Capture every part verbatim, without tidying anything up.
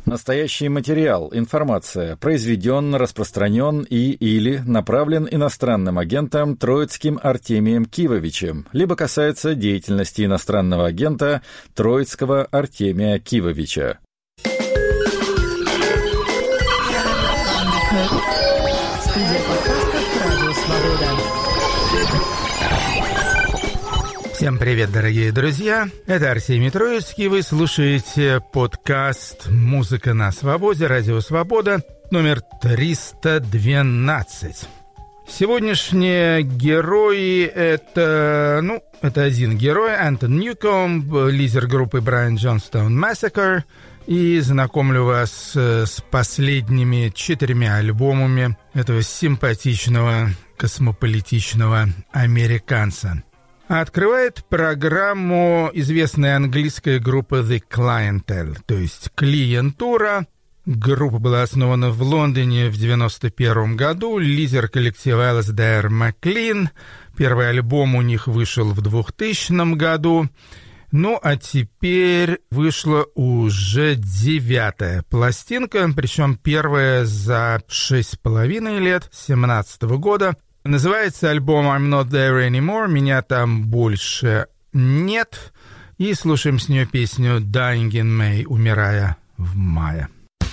Настоящий материал, информация произведен, распространен и или направлен иностранным агентом Троицким Артемием Кивовичем, либо касается деятельности иностранного агента Троицкого Артемия Кивовича. Студия подкастов «Радио Свобода». Всем привет, дорогие друзья! Это Артемий Троицкий. Вы слушаете подкаст «Музыка на свободе», «Радио Свобода», номер триста двенадцать. Сегодняшние герои — это, ну, это один герой, Антон Ньюкомб, лидер группы Brian Jonestown Massacre, и знакомлю вас с последними четырьмя альбомами этого симпатичного, космополитичного американца. Открывает программу известная английская группа The Clientele, то есть «Клиентура». Группа была основана в Лондоне в девяносто первом году. Лидер коллектива Элсдейр Маклин. Первый альбом у них вышел в двухтысячном году. Ну, а теперь вышла уже девятая пластинка, причем первая за шесть с половиной лет, семнадцатого года. Называется альбом «I'm Not There Anymore», «Меня там больше нет». И слушаем с нее песню «Dying in May», «Умирая в мае».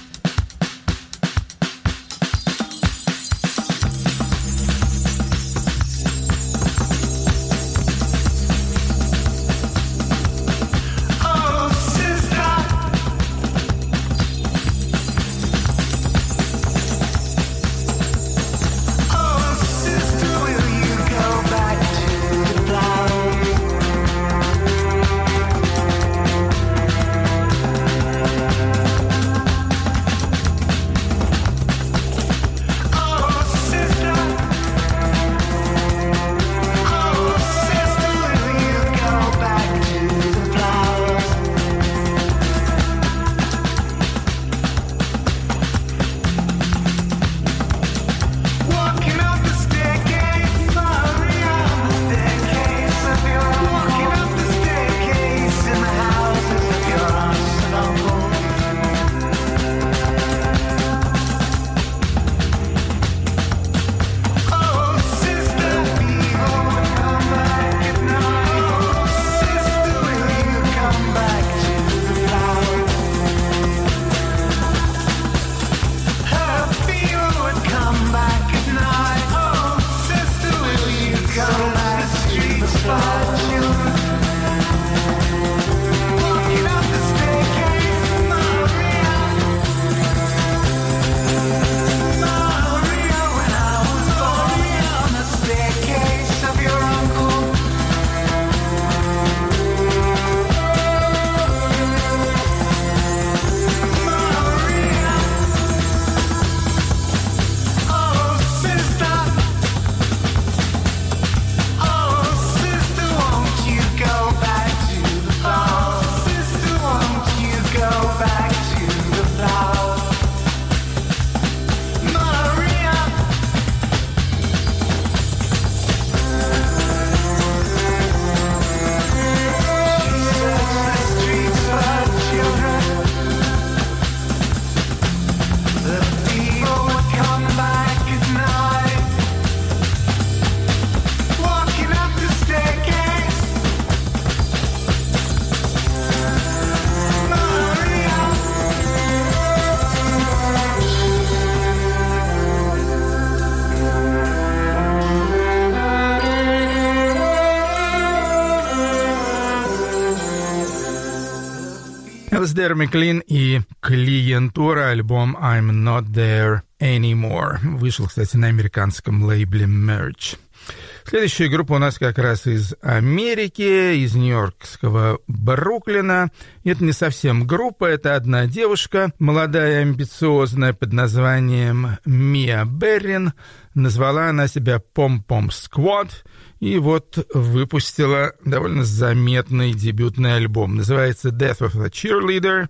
Элсдейр Маклин и «Клиентура», альбом «I'm Not There Anymore». Вышел, кстати, на американском лейбле Merge. Следующая группа у нас как раз из Америки, из нью-йоркского Бруклина. Это не совсем группа, это одна девушка, молодая, амбициозная, под названием Мия Беррин. Назвала она себя «Pom-Pom Squad». И вот выпустила довольно заметный дебютный альбом. Называется «Death of a Cheerleader».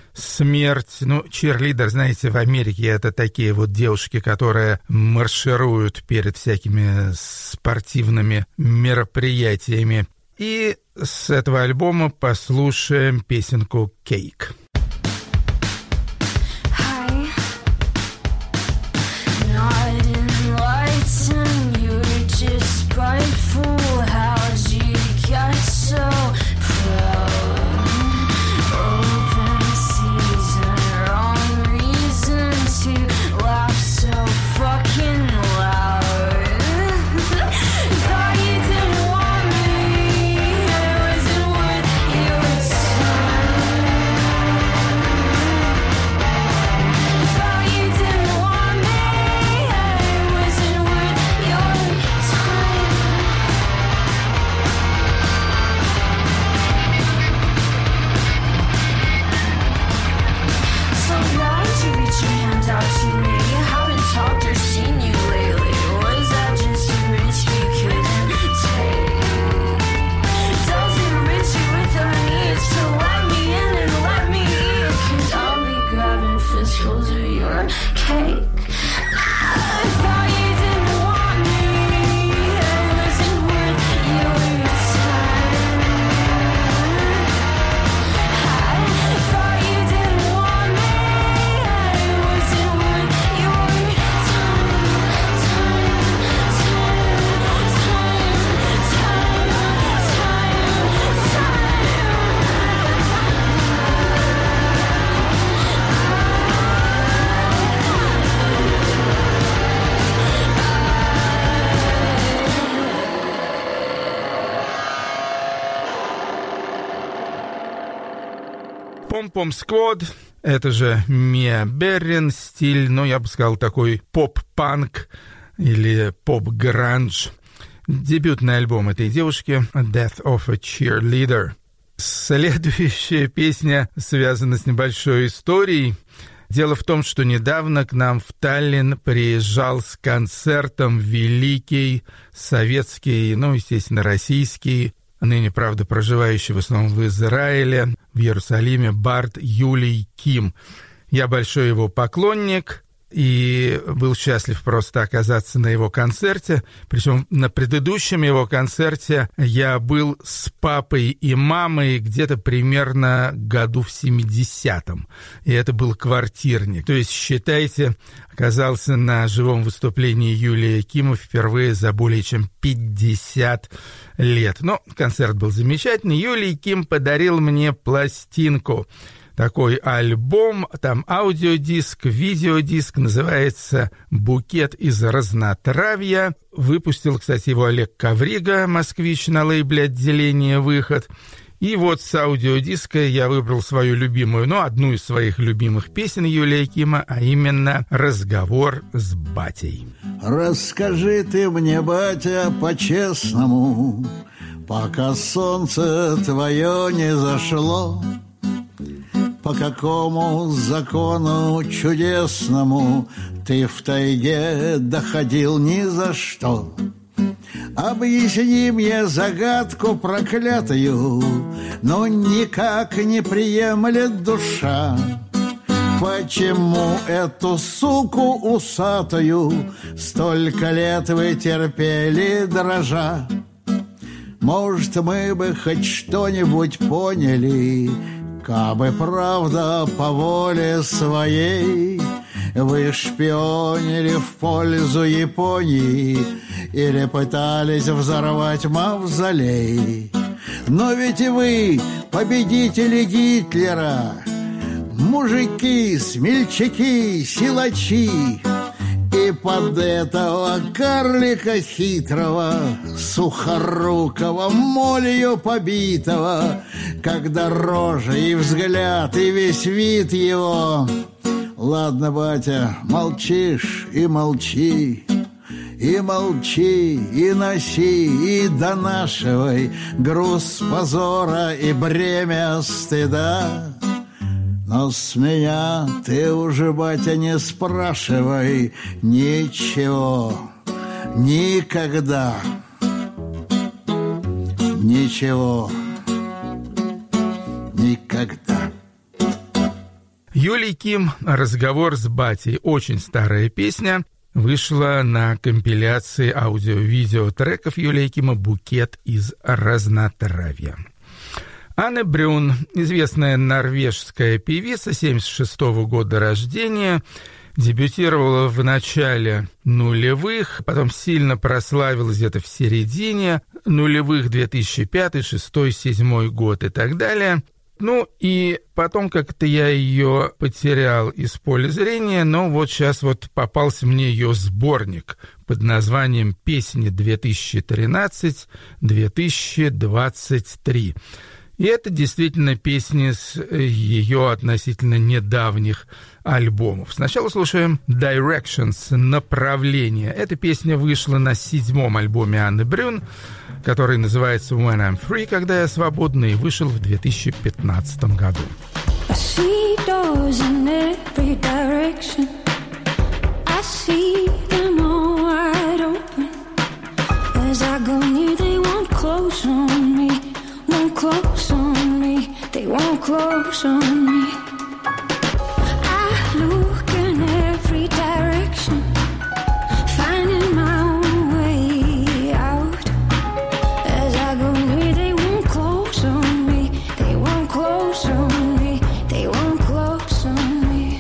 Смерть, ну, чирлидер, знаете, в Америке это такие вот девушки, которые маршируют перед всякими спортивными мероприятиями. И с этого альбома послушаем песенку «Cake». you reach your hand out to me? I haven't talked or seen you lately. Was that just a risk you couldn't take? Does it reach you with the needs to let me in and let me eat? Cause I'll be grabbing fistfuls of your cake. I thought you didn't want me. I wasn't worth your time. I thought you didn't want me. I wasn't worth your time. Time, time, time, time, Pom-Pom Squad — это же Мия Беррин, стиль, ну, я бы сказал, такой поп-панк или поп-гранж. Дебютный альбом этой девушки «Death of a Cheerleader». Следующая песня связана с небольшой историей. Дело в том, что недавно к нам в Таллин приезжал с концертом великий советский, ну, естественно, российский, ныне, правда, проживающий в основном в Израиле, в Иерусалиме, бард Юлий Ким. Я большой его поклонник и был счастлив просто оказаться на его концерте. Причем на предыдущем его концерте я был с папой и мамой где-то примерно году в семидесятом. И это был квартирник. То есть, считайте, оказался на живом выступлении Юлия Кима впервые за более чем пятьдесят лет. Но концерт был замечательный. Юлий Ким подарил мне пластинку. Такой альбом, там аудиодиск, видеодиск, называется «Букет из разнотравья». Выпустил, кстати, его Олег Коврига, москвич, на лейбле «Отделение Выход». И вот с аудиодиска я выбрал свою любимую, ну, одну из своих любимых песен Юлия Кима, а именно «Разговор с батей». Расскажи ты мне, батя, по-честному, пока солнце твое не зашло, по какому закону чудесному ты в тайге доходил ни за что? Объясни мне загадку проклятую, но никак не приемлет душа. Почему эту суку усатую столько лет вы терпели, дрожа? Может, мы бы хоть что-нибудь поняли, кабы правда по воле своей вы шпионили в пользу Японии или пытались взорвать мавзолей. Но ведь и вы победители Гитлера, мужики, смельчаки, силачи. И под этого карлика хитрого, сухорукого, молью побитого, когда рожа и взгляд, и весь вид его... Ладно, батя, молчишь и молчи, и молчи, и носи, и донашивай груз позора и бремя стыда. Но с меня ты уже, батя, не спрашивай ничего, никогда, ничего, никогда. Юлий Ким «Разговор с батей». Очень старая песня. Вышла на компиляции аудио-видео треков Юлия Кима «Букет из разнотравья». Анне Брюн, известная норвежская певица, семьдесят шестого года рождения, дебютировала в начале нулевых, потом сильно прославилась где-то в середине нулевых, две тысячи пятый, две тысячи шестой, две тысячи седьмой год и так далее. Ну и потом как-то я ее потерял из поля зрения, но вот сейчас вот попался мне ее сборник под названием «Песни две тысячи тринадцать - две тысячи двадцать три». И это действительно песни с ее относительно недавних альбомов. Сначала слушаем «Directions» — «Направление». Эта песня вышла на седьмом альбоме Анны Брюн, который называется «When I'm Free», «Когда я свободна», и вышел в две тысячи пятнадцатом году. I see doors in every direction. direction. I see them all wide open. As I go near, they won't close on me, won't close on me, they won't close on me. I look in every direction, finding my own way out. As I go near, they won't close on me, they won't close on me, they won't close on me.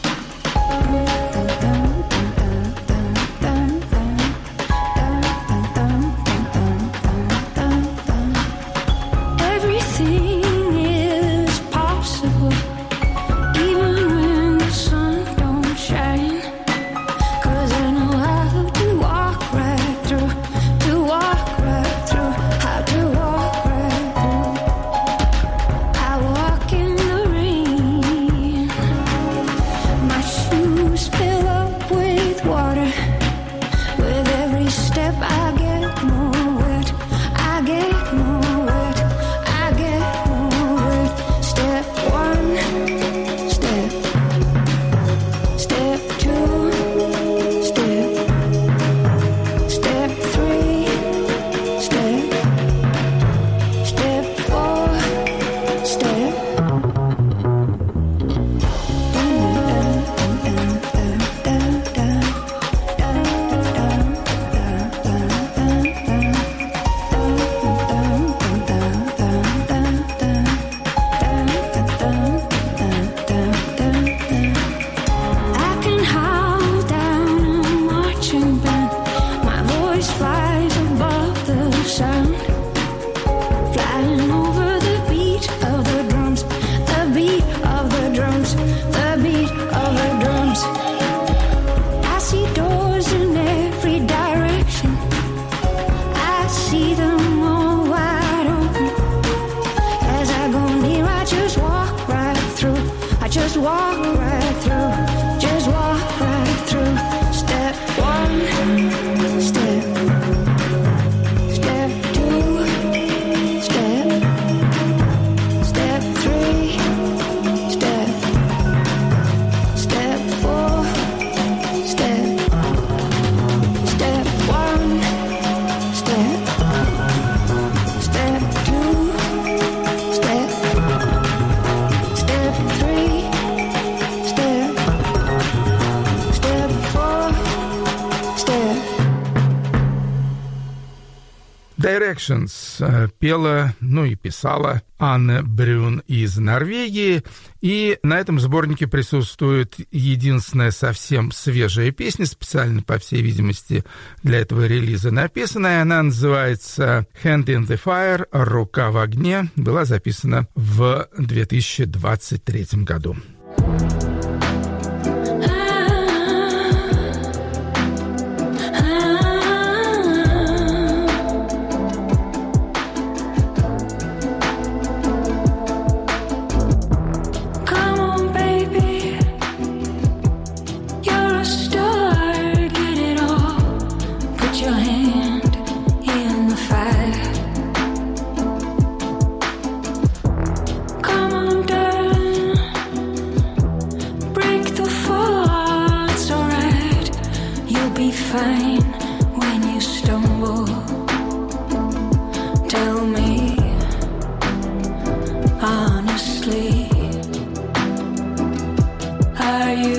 Everything is possible, even when the sun don't shine. 'Cause I know how to walk right through, to walk right through, how to walk right through. I walk in the rain, my shoes fill up with water. With every step I get more wet, I get more wet, I get more wet. Step one, step, step two, step, step three, step, step four, step. I can howl down a marching band. My voice flies above the sound, flying over the beat of the drums, the beat of the drums, the beat of the drums. I see doors in every direction, I see them all wide open. As I go near, I just walk right through, I just walk right through, just walk right through. Step one, step, step two, step, step three, step, step four, step, step one, step, step two, step, step three, step, step four, step. Directions э, пела, ну и писала Анна Брюн из Норвегии. И на этом сборнике присутствует единственная совсем свежая песня, специально, по всей видимости, для этого релиза написанная. Она называется «Hand in the Fire», «Рука в огне». Была записана в две тысячи двадцать третьем году. Come on, baby, you're a star, get it all. Put your hand in the fire. Come on, darling, break the fall, it's alright. You'll be fine when you stumble. Tell me honestly, are you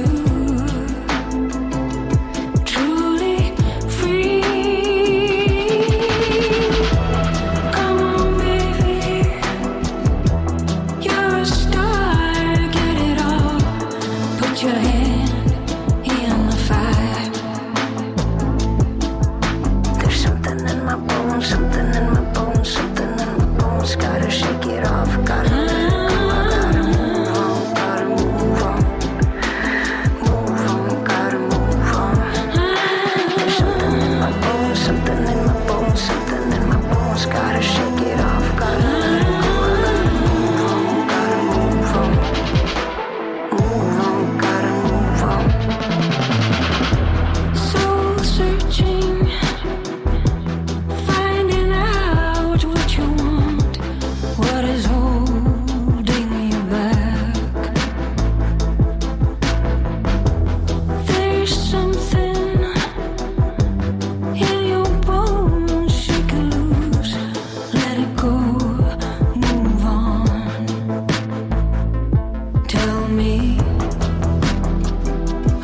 truly free? Come on, baby, you're a star, get it all. Put your hand in the fire. There's something in my bones, something in my bones, something in my bones. Gotta shake it off, gotta let it go. I gotta move on, gotta move on, move on, gotta move on. There's something in my bones, something in my bones, something in my bones. Gotta shake it off, gotta let it go. I gotta move on, gotta move on, move on, gotta move on.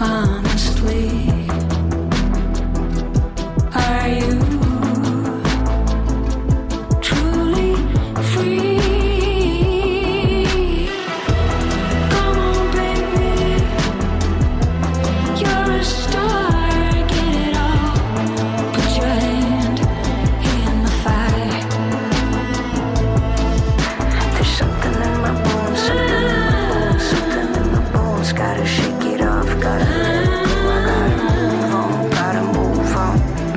honestly. Are you truly free? Come on, baby, you're a star, get it all. Put your hand in the fire. There's something in my bones, something in my bones, something in my bones. Gotta shake it off, gotta let it go. I gotta move on, gotta move on.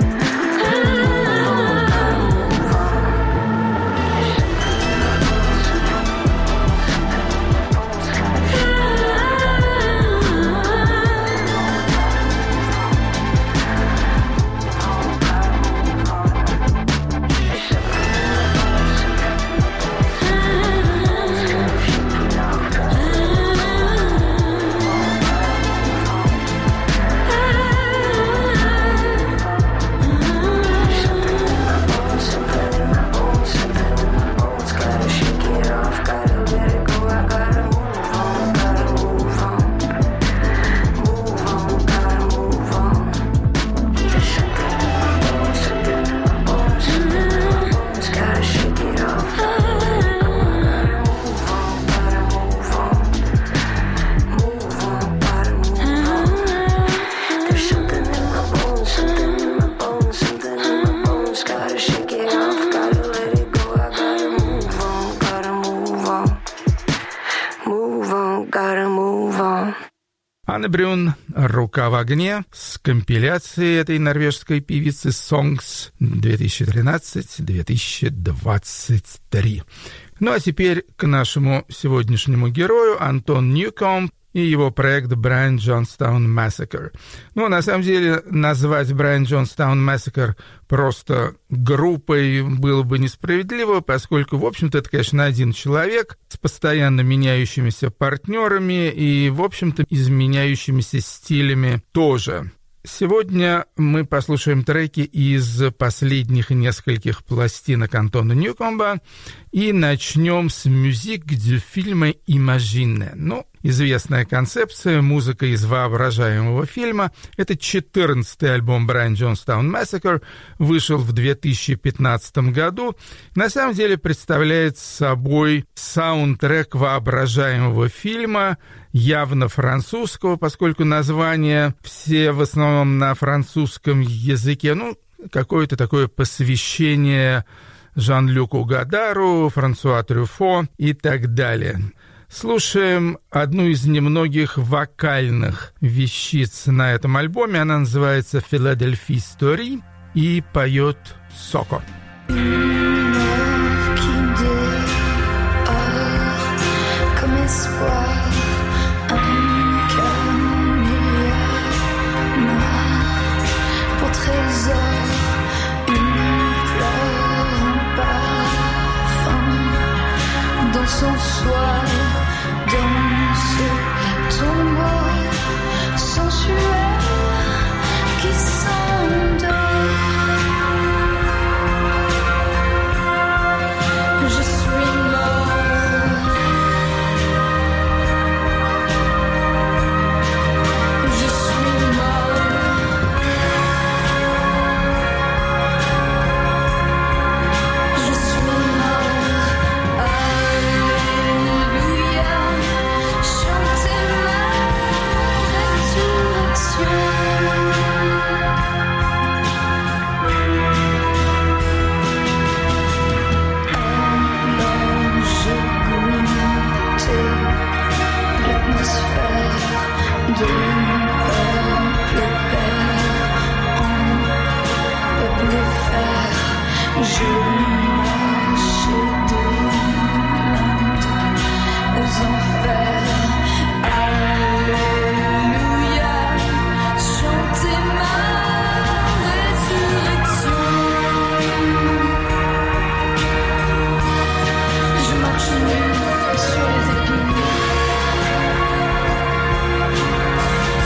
Анна Брюн «Рука в огне» с компиляцией этой норвежской певицы «Songs» две тысячи тринадцать — две тысячи двадцать три. Ну а теперь к нашему сегодняшнему герою Антон Ньюкомб и его проект Brian Jonestown Massacre. Ну, на самом деле, назвать Brian Jonestown Massacre просто группой было бы несправедливо, поскольку, в общем-то, это, конечно, один человек с постоянно меняющимися партнерами и, в общем-то, изменяющимися стилями тоже. Сегодня мы послушаем треки из последних нескольких пластинок Антона Ньюкомба и начнем с «Musique du film Imagine». Ну, известная концепция, музыка из воображаемого фильма. Это четырнадцатый альбом Brian Jonestown Massacre, вышел в две тысячи пятнадцатом году. На самом деле представляет собой саундтрек воображаемого фильма, явно французского, поскольку названия все в основном на французском языке. Ну, какое-то такое посвящение Жан-Люку Гадару, Франсуа Трюфо и так далее. Слушаем одну из немногих вокальных вещиц на этом альбоме. Она называется «Philadelphia Story» и поет Соко. Son soir, dans ce tombeau sensuel qui s'endort. Je suis mort. Je suis mort. Je suis mort. Alléluia, chantez ma résurrection. Alors j'ai goûté l'atmosphère de mon peuple père en peuple frère. Je marchais de l'Inde aux enfers. Alléluia, chantez ma résurrection. Je marche nu sur les épines.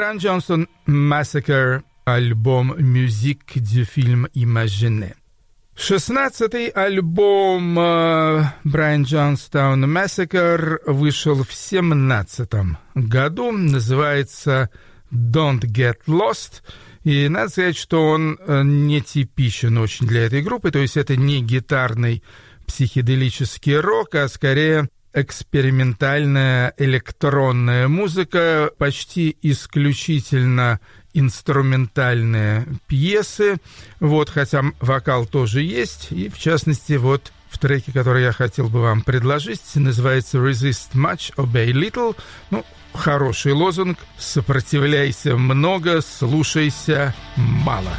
Brian Johnston Massacre, альбом «Musique du film Imagine». шестнадцатый альбом Brian Johnstown Massacre вышел в семнадцатом году, называется «Don't Get Lost», и надо сказать, что он нетипичен очень для этой группы, то есть это не гитарный психоделический рок, а скорее экспериментальная электронная музыка, почти исключительно инструментальные пьесы, вот, хотя вокал тоже есть, и в частности вот в треке, который я хотел бы вам предложить, называется «Resist much, obey little», ну, хороший лозунг, сопротивляйся много, слушайся мало.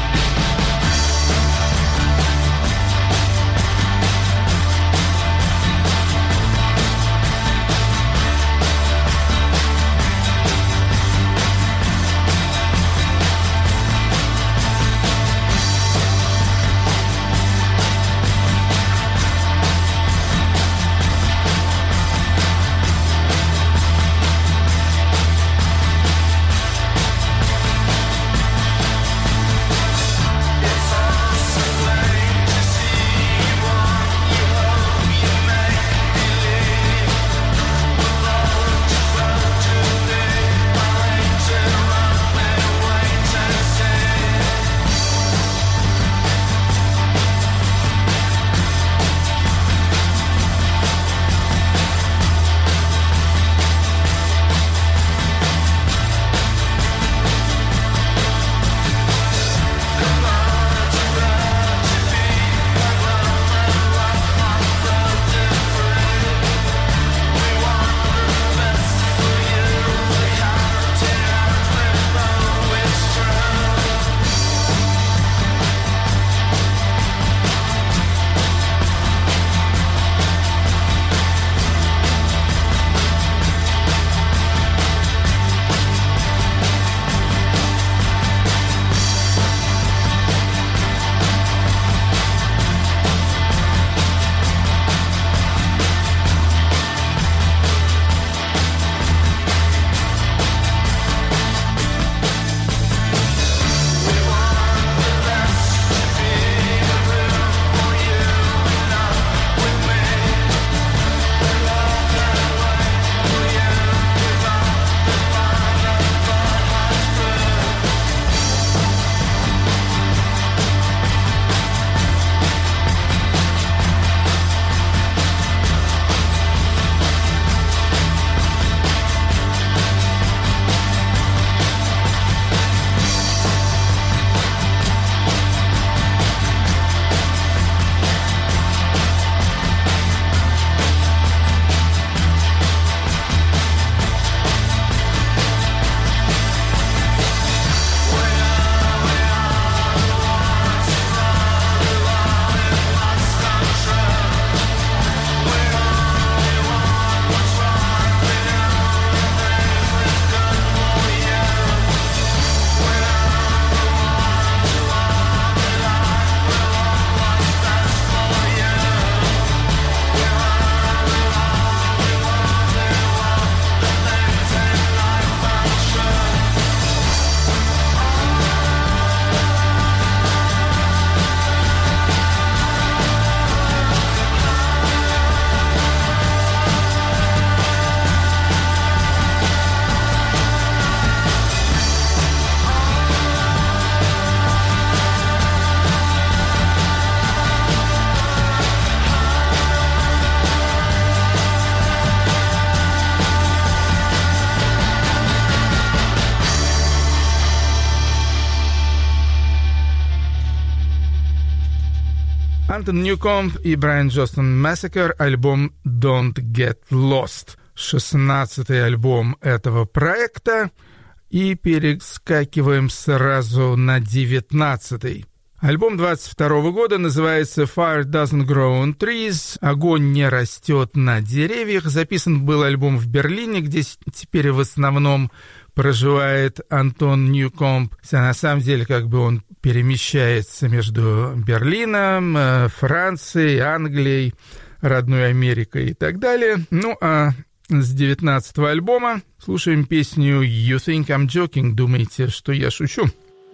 Антон Ньюкомб и Брайан Джонстон Massacre, альбом «Don't Get Lost». шестнадцатый альбом этого проекта. И перескакиваем сразу на девятнадцатый. Альбом двадцать второго года называется «Fire Doesn't Grow on Trees», «Огонь не растет на деревьях». Записан был альбом в Берлине, где теперь в основном проживает Антон Ньюкомб. На самом деле, как бы он перемещается между Берлином, Францией, Англией, родной Америкой и так далее. Ну, а с девятнадцатого альбома. Слушаем песню «You Think I'm Joking», думаете, что я шучу?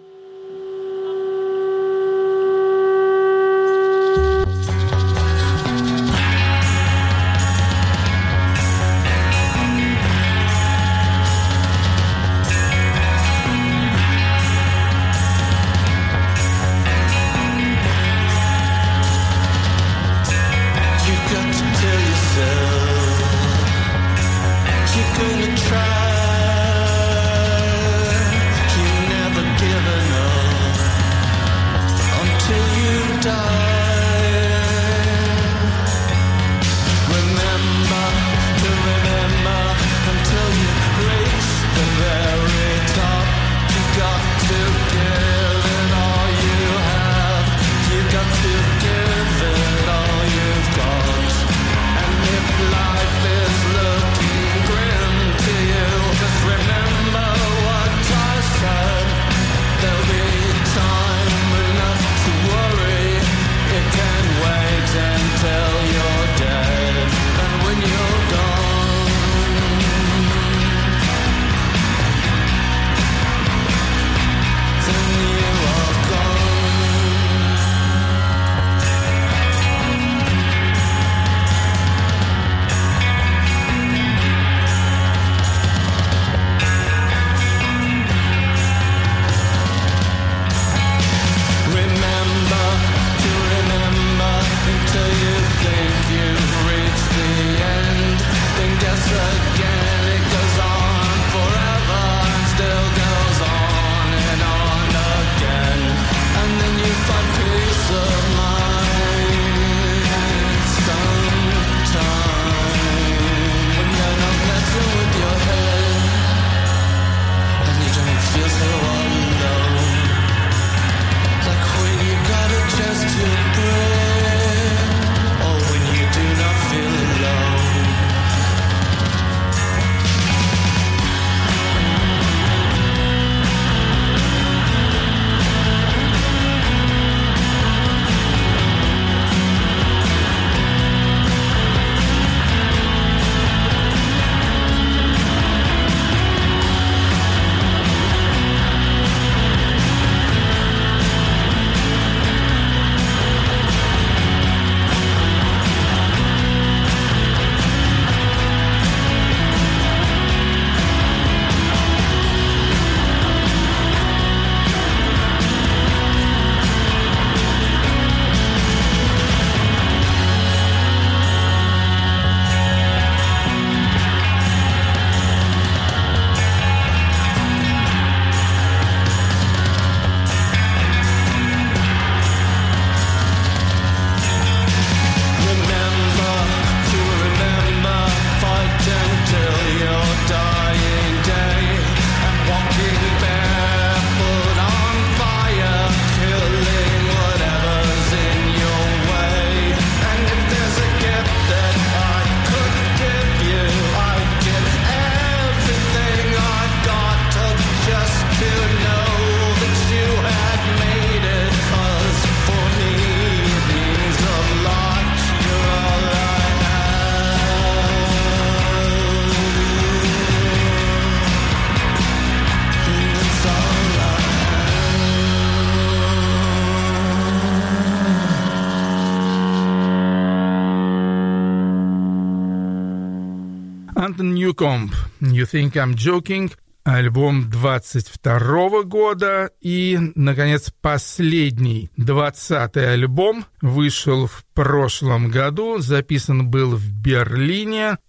Антон Ньюкомб, «You Think I'm Joking», альбом двадцать второго года. И, наконец, последний, двадцатый альбом вышел в прошлом году, записан был в Берлине.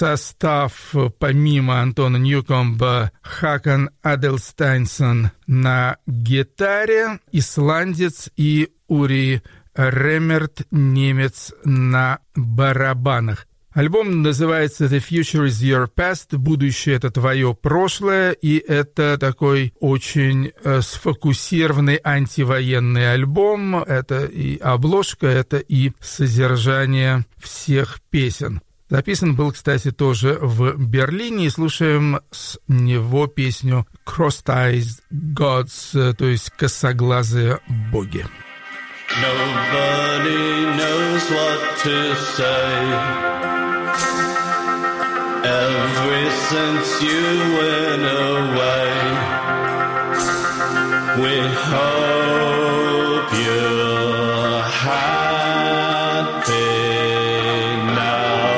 Состав, помимо Антона Ньюкомба, Хакан Адельстайнсон на гитаре, исландец, и Ури Ремерт, немец, на барабанах. Альбом называется «The Future is Your Past», «Будущее — это твое прошлое», и это такой очень э, сфокусированный антивоенный альбом. Это и обложка, это и содержание всех песен. Записан был, кстати, тоже в Берлине, и слушаем с него песню «Cross-Eyed Gods», то есть «Косоглазые боги». Nobody knows what to say. since you went away. We hope you're happy now.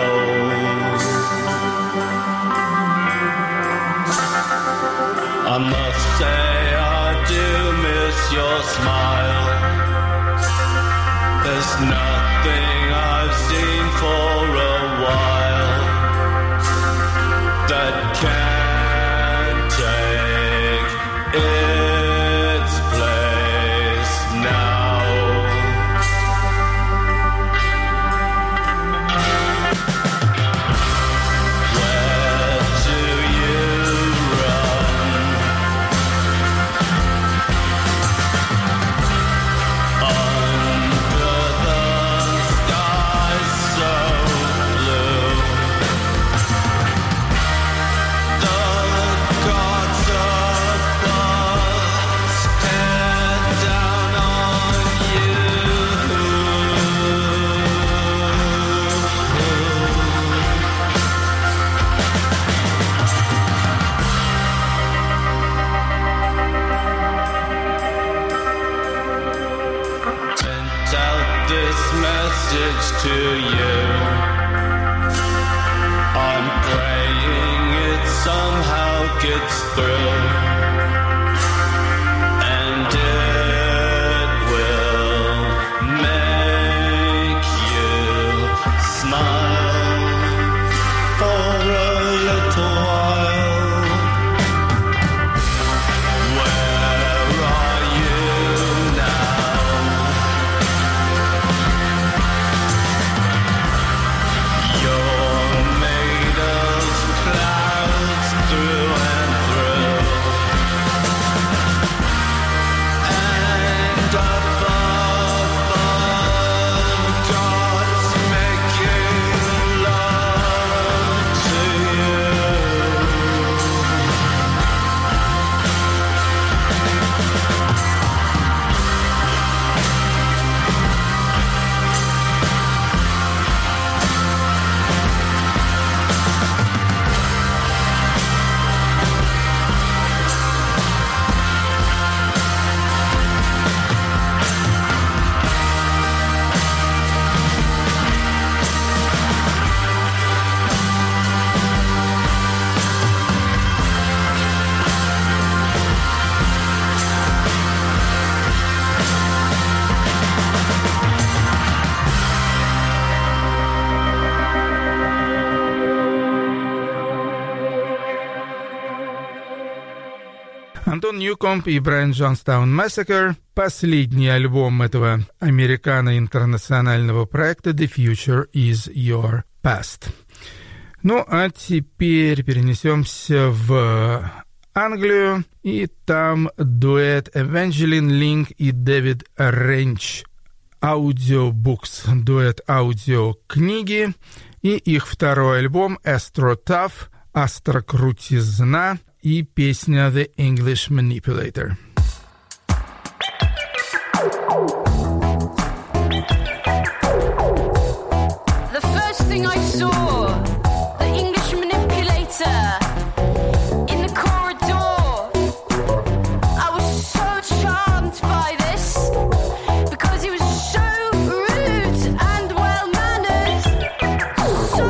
I must say I do miss your smile. There's nothing I've seen for a while that can take its place now. Where do you run? Under the sky so blue. The gods above stare down on you. Sent out this message to you. I'm praying it somehow gets through, and it will make you smile for a little while. Where are you now? You're made of clouds through and through, and above God's making love to you. Антон Ньюкомб и Брайан Джонстаун Massacre — последний альбом этого американо-интернационального проекта The Future Is Your Past. Ну, а теперь перенесемся в Англию, и там дуэт Evangeline Link и Дэвид Ренч, аудиобукс, дуэт аудиокниги, и их второй альбом Astro Tough, Острокрутизна, и песня The English Manipulator. The first thing I saw, the English manipulator in the corridor. I was so charmed by this because he was so rude and well mannered, so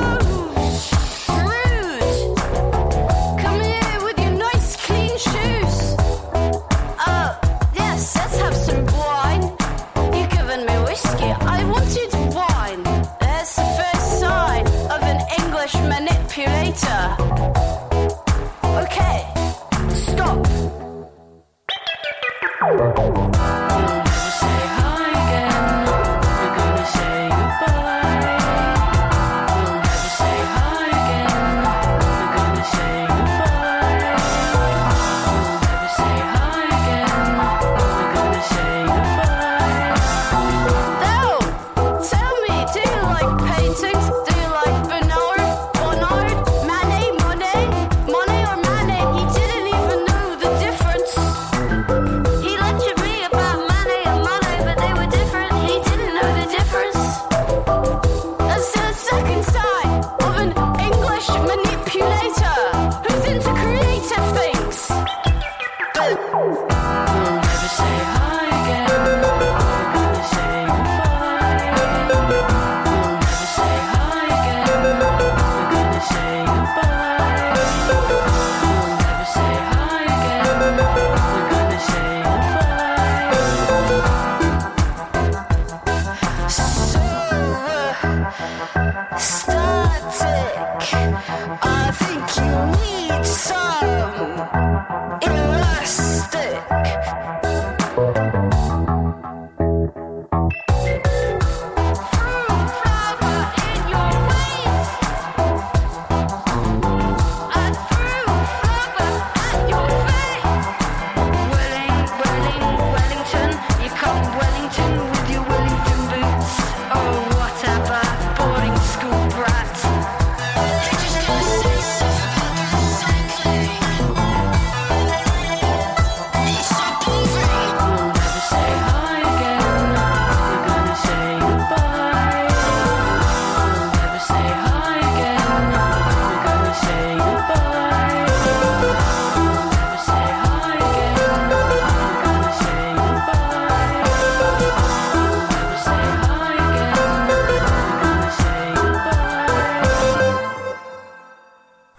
shrewd. Come here with your nice clean shoes.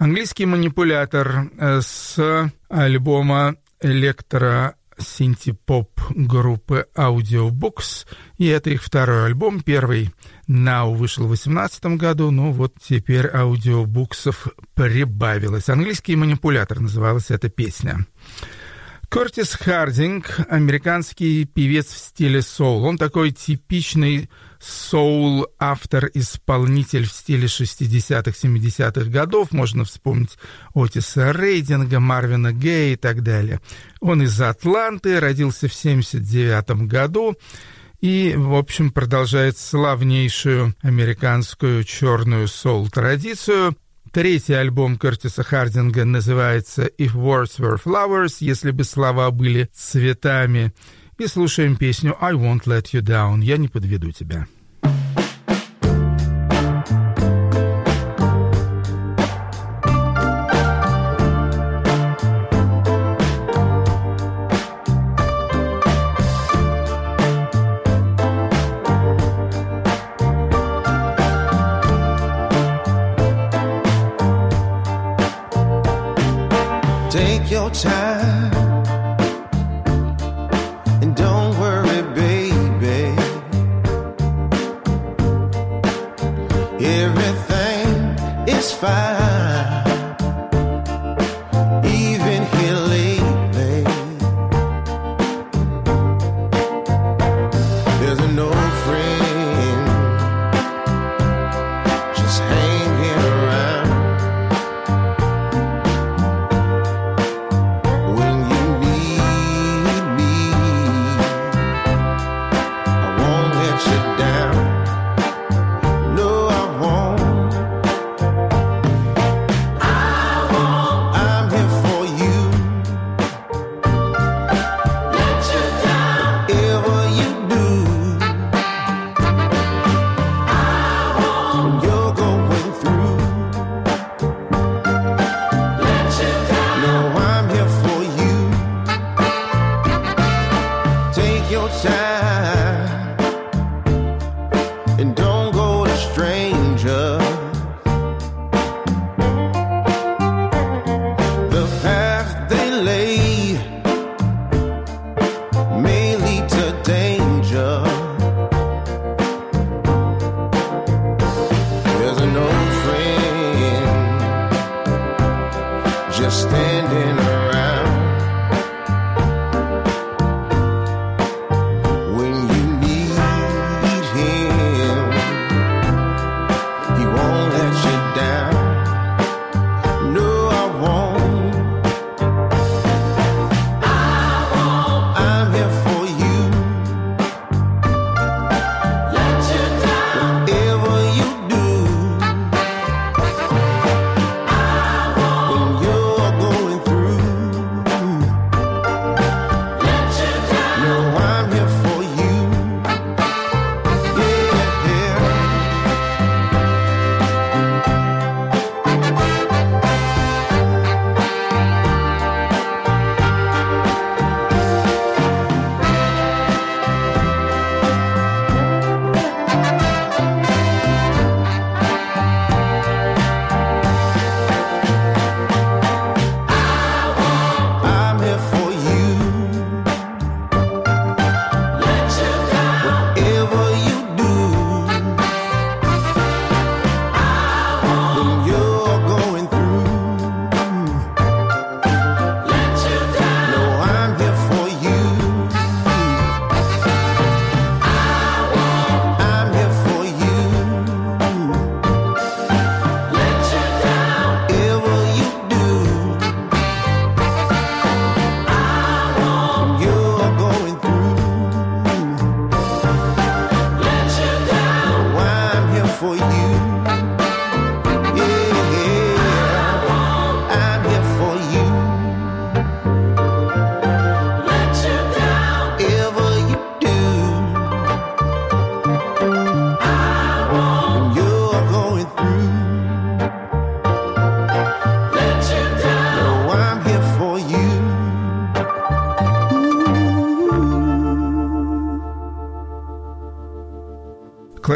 Английский манипулятор с альбома электро-синти-поп группы Audiobooks, и это их второй альбом. Первый Now вышел в восемнадцатом году, ну вот теперь аудиобуксов прибавилось. Английский манипулятор называлась эта песня. Кертис Хардинг, американский певец в стиле соул. Он такой типичный соул-автор-исполнитель в стиле шестидесятых-семидесятых годов. Можно вспомнить Отиса Рейдинга, Марвина Гея и так далее. Он из Атланты, родился в семьдесят девятом году и, в общем, продолжает славнейшую американскую черную соул-традицию. Третий альбом Кертиса Хардинга называется «If Words Were Flowers», «Если бы слова были цветами». И слушаем песню «I Won't Let You Down», «Я не подведу тебя». Take your time and don't worry, baby. Everything is fine, even here lately. There's an old friend just hanging around.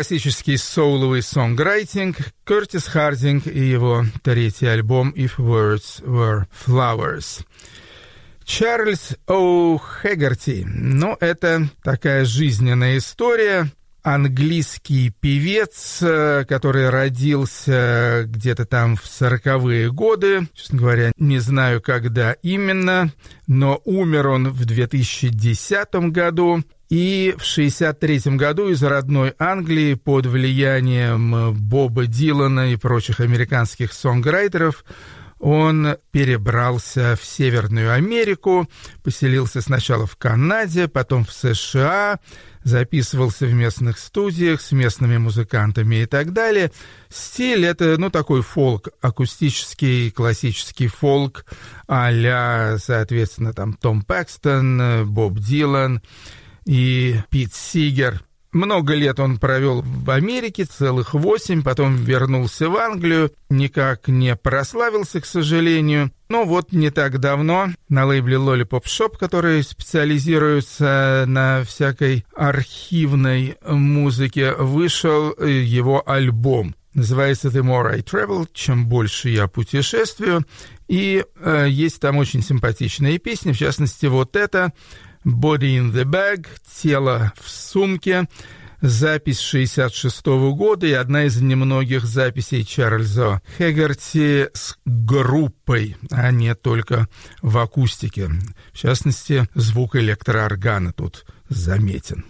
классический соуловый сонграйтинг, Кертис Хардинг и его третий альбом «If Words Were Flowers». Чарльз Оу Хэггерти. Ну, это такая жизненная история. Английский певец, который родился где-то там в сороковые годы, честно говоря, не знаю, когда именно, но умер он в две тысячи десятом году. И в шестьдесят третьем году из родной Англии под влиянием Боба Дилана и прочих американских сонграйтеров он перебрался в Северную Америку, поселился сначала в Канаде, потом в США, записывался в местных студиях с местными музыкантами и так далее. Стиль — это, ну, такой фолк, акустический, классический фолк а-ля, соответственно, там Том Пэкстон, Боб Дилан и Пит Сигер. Много лет он провел в Америке, целых восемь, потом вернулся в Англию, никак не прославился, к сожалению. Но вот не так давно на лейбле Lollipop Shop, который специализируется на всякой архивной музыке, вышел его альбом. Называется «The More I Travel», «Чем больше я путешествую». И э, есть там очень симпатичные песни, в частности, вот эта «Body in the Bag», «Тело в сумке», запись шестьдесят шестого года и одна из немногих записей Чарльза Хэггерти с группой, а не только в акустике. В частности, звук электрооргана тут заметен.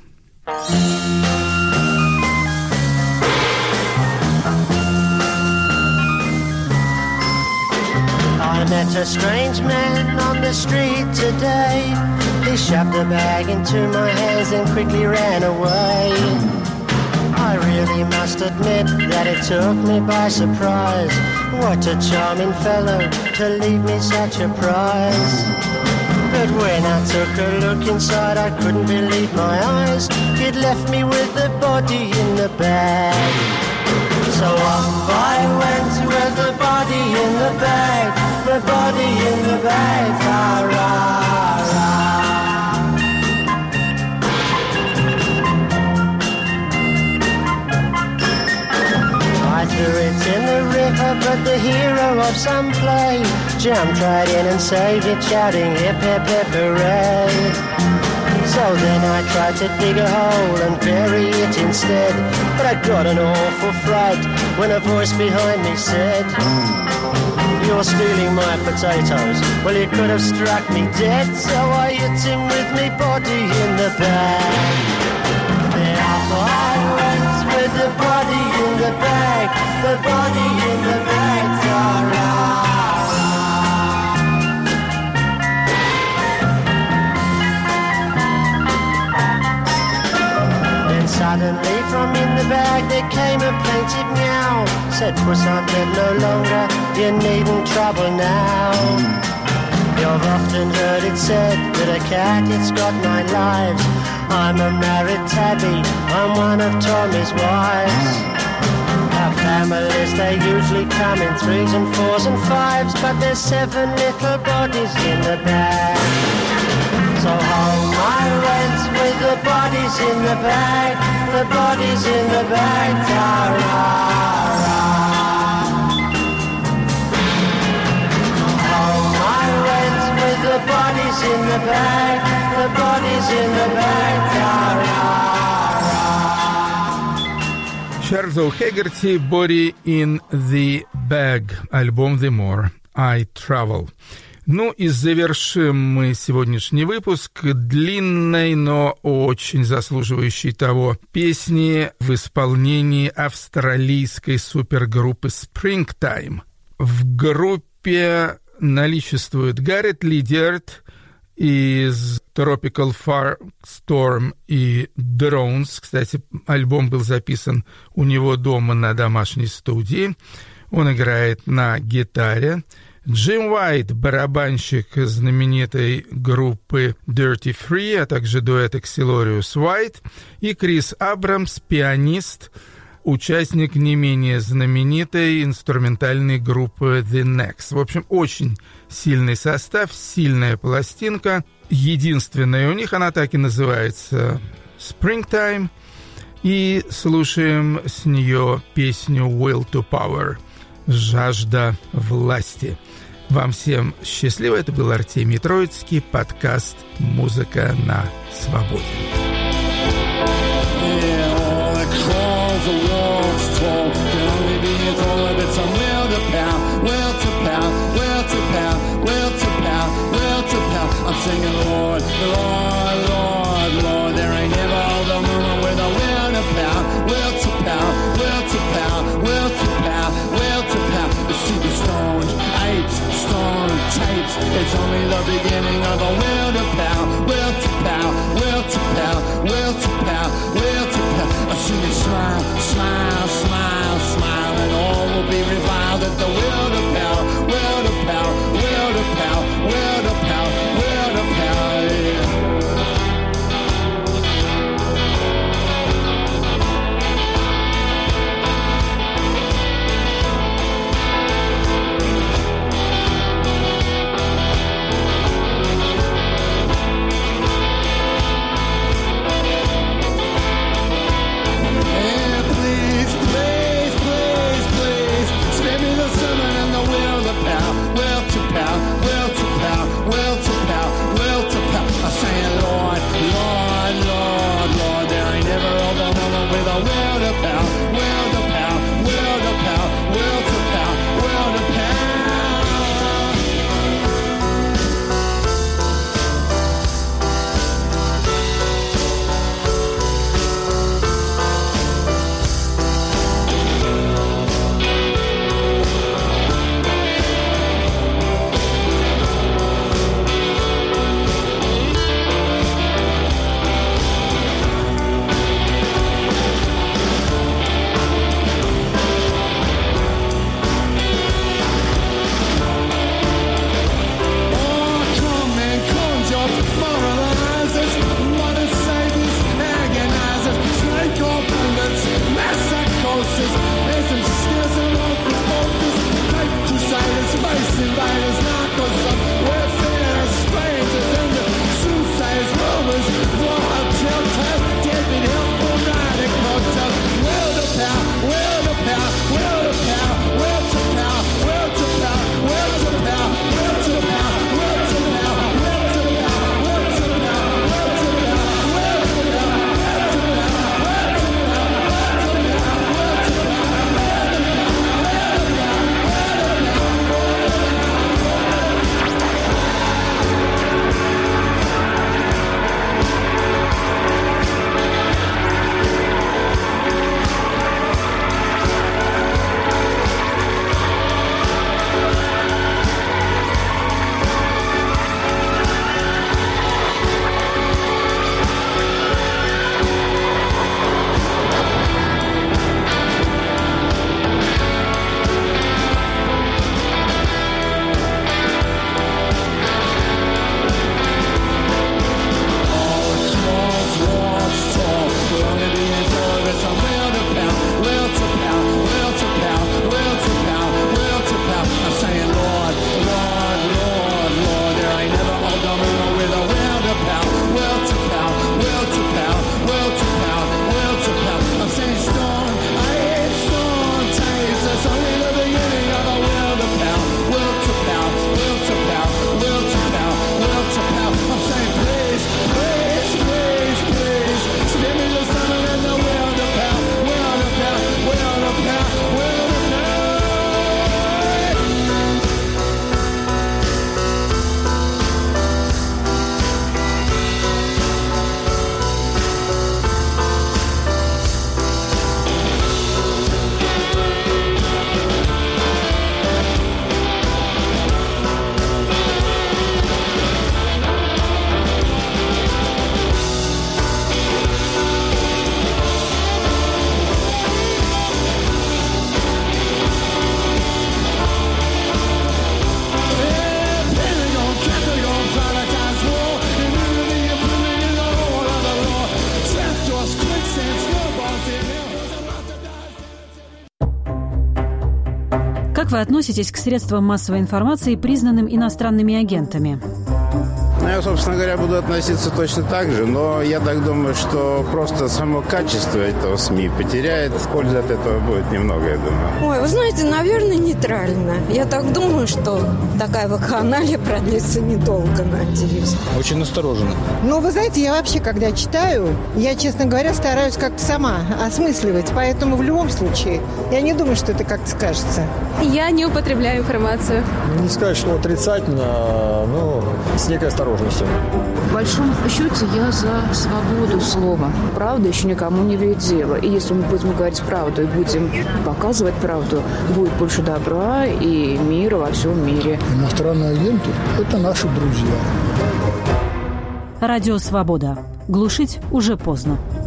I met a strange man on the street today. He shoved a bag into my hands and quickly ran away. I really must admit that it took me by surprise. What a charming fellow to leave me such a prize. But when I took a look inside, I couldn't believe my eyes. He'd left me with the body in the bag. So off I went with the body in the bag, the body in the bag, ta-ra-ra. I threw it in the river, but the hero of some play jumped right in and saved it, shouting hip, hip, hip, hooray. So then I tried to dig a hole and bury it instead, but I got an awful fright when a voice behind me said, "You're stealing my potatoes." Well, you could have struck me dead, so I hit him with me body in the bag. Then off I went with the body in the bag, the body in the bag, ta-ra. Suddenly from in the bag there came a plaintive meow. Said, "Puss, I'm dead no longer, you needn't trouble now." You've often heard it said that a cat, it's got nine lives. I'm a married tabby, I'm one of Tommy's wives. Our families, they usually come in threes and fours and fives, but there's seven little bodies in the bag. So home I went with the bodies in the bag, the bodies in the bag, ta-ra-ra. Home I went with the bodies in the bag, the bodies in the bag, ta-ra-ra. Чарльз Оу Хэггерти, «Body in the Bag», альбом «The More I Travel». Ну и завершим мы сегодняшний выпуск длинной, но очень заслуживающей того песни в исполнении австралийской супергруппы Springtime. В группе наличествует Гаррет Лидиард из Tropical Firestorm и Drones. Кстати, альбом был записан у него дома на домашней студии. Он играет на гитаре. Джим Уайт, барабанщик знаменитой группы Dirty Free, а также дуэт Xilorius White, и Крис Абрамс, пианист, участник не менее знаменитой инструментальной группы The Next. В общем, очень сильный состав, сильная пластинка. Единственная у них, она так и называется, Springtime. и слушаем с нее песню «Will to Power» – «Жажда власти». Вам всем счастливо. Это был Артемий Троицкий, подкаст «Музыка на свободе». I'm singing, Lord, Lord, Lord, Lord. There ain't never all the moment with a will to power, will to power, will to power, will to power, will to power. You see the stones, apes, stone tapes. It's only the beginning of a will to power, will to power, will to power, will to power, will to power. I see you smile, smile, smile, smile, and all will be reviled at the will to power, will to power, will to power, will to power, will to power. Yeah. Как вы относитесь к средствам массовой информации, признанным иностранными агентами? Ну, я, собственно говоря, буду относиться точно так же, но я так думаю, что просто само качество этого СМИ потеряет. Пользы от этого будет немного, я думаю. Ой, вы знаете, наверное, нейтрально. Я так думаю, что такая вакханалия продлится недолго, надеюсь. Очень настороженно. Ну, вы знаете, я вообще, когда читаю, я, честно говоря, стараюсь как-то сама осмысливать. Поэтому в любом случае, я не думаю, что это как-то скажется. Я не употребляю информацию. Не сказать, что отрицательно, но с некой осторожностью. В большом счете я за свободу слова. Правда еще никому не вредила. И если мы будем говорить правду и будем показывать правду, будет больше добра и мира во всем мире. Иностранные агенты – это наши друзья. Радио «Свобода». Глушить уже поздно.